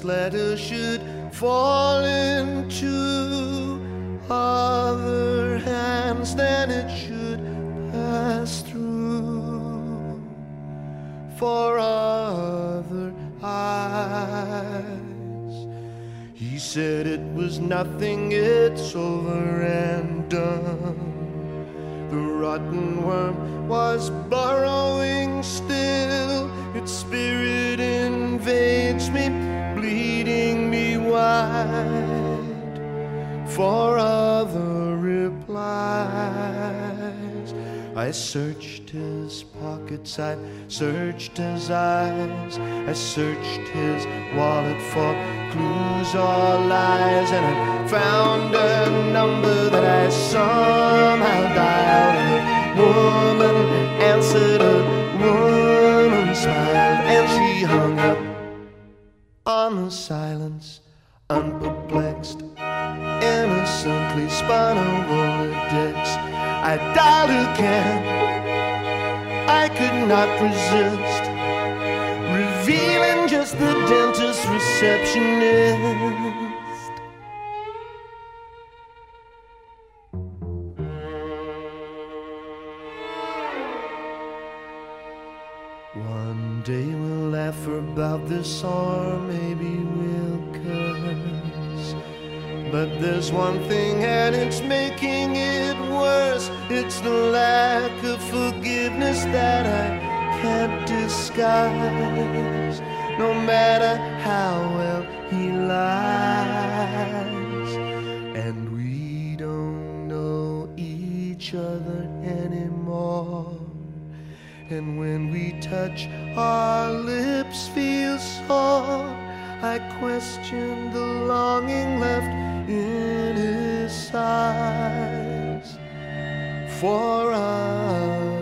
letter should fall into other hands, then it should pass through for other eyes. He said it was nothing, it's over and done. The rotten worm was burrowing still, its spirit invades me, bleeding me wide for other replies. I searched his pockets, I searched his eyes, I searched his wallet for clues or lies, and I found a number that I somehow dialed. And a woman answered, a woman smiled, and she hung up on the silence, unperplexed, innocently spun a Rolodex. I dialed again, I could not resist, revealing just the dentist receptionist. One day we'll laugh about this, or maybe we'll curse. But there's one thing, and it's making it worse. It's the lack of forgiveness that I can't disguise. No matter how well he lies, and we don't know each other anymore. And when we touch, our lips feel sore. I question the longing left in his eyes for us.